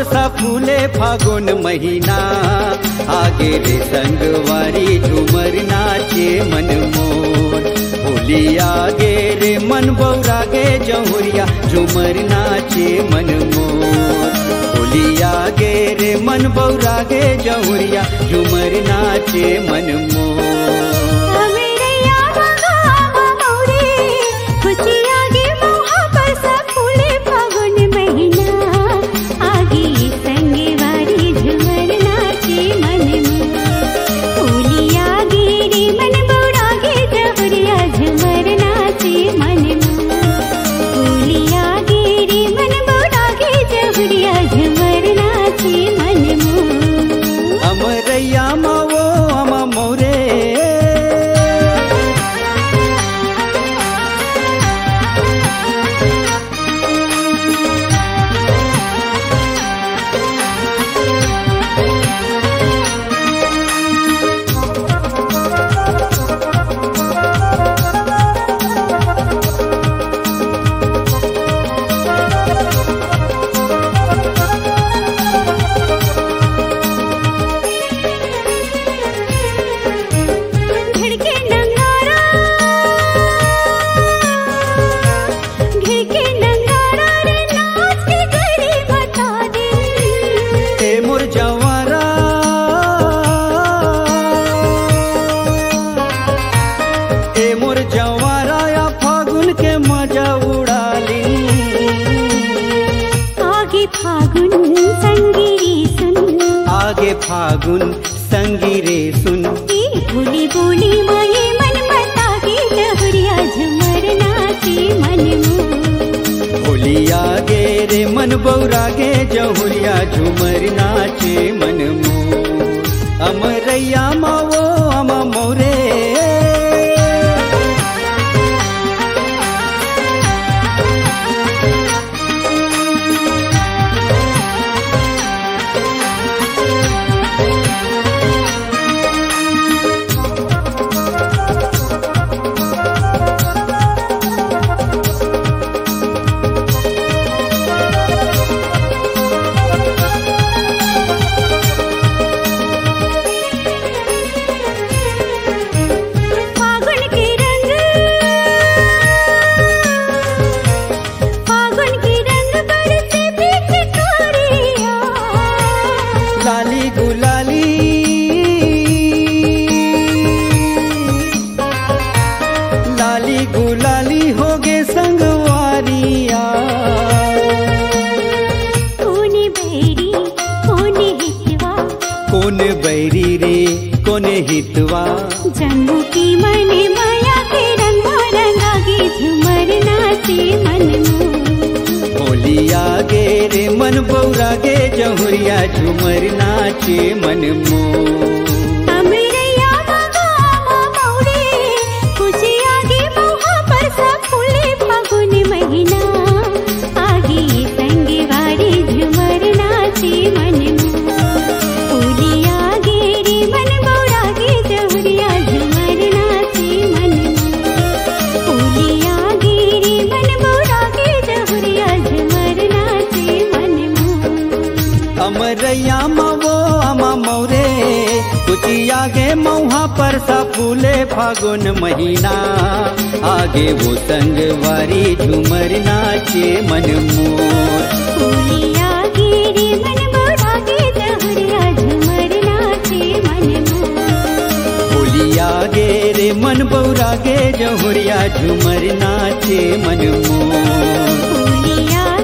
परसा फूले फागुन महीना, आगे रे संगवारी झूमर नाचे मन मोर। होली आगे रे मन बौरागे जहुरिया झूमर नाचे मन मोर। होली आगे रे मन बौरागे जहुरिया झूमर नाचे मन मोर। फागुन संगी रे सुन, बोली बोली माये मन मता के जहुरिया झूमर नाचे मन मोर। होली आगे रे मन बौरागे जहुरिया झूमर नाचे मन मोर। अमरैया मावो अम मोरे, लाली गुलाली लाली गुलाली होगे संगवारिया। कौन बैरी रे कौन हितवा, जम्मू की मने माया के रंग रंगागे झूमर नाचे मन मोर। होली आगे रे मन बौरागे जहुरिया झूमर नाचे मन मोर। अमरैया मगामा मौरे, कुछ आगे मौहा परसा फूले फागुन महीना, आगे संगवारी झूमर नाचे मन मोर। होली आगे रे मन बौरागे जहुरिया झूमर नाचे मन मोर। होली आगे रे मन बौरागे जहुरिया झूमर नाचे मन मोर। अमरैया मवो अमा मौरे, कुछ आगे मौहा परसा फूले फागुन महीना, आगे वो संगवारी झूमर नाचे मन मोर। होली आगे रे मन बौरागे जहुरिया झूमर नाचे मन मोर। होली आगे रे मन बौरागे जहुरिया झूमर नाचे मन मोर। होली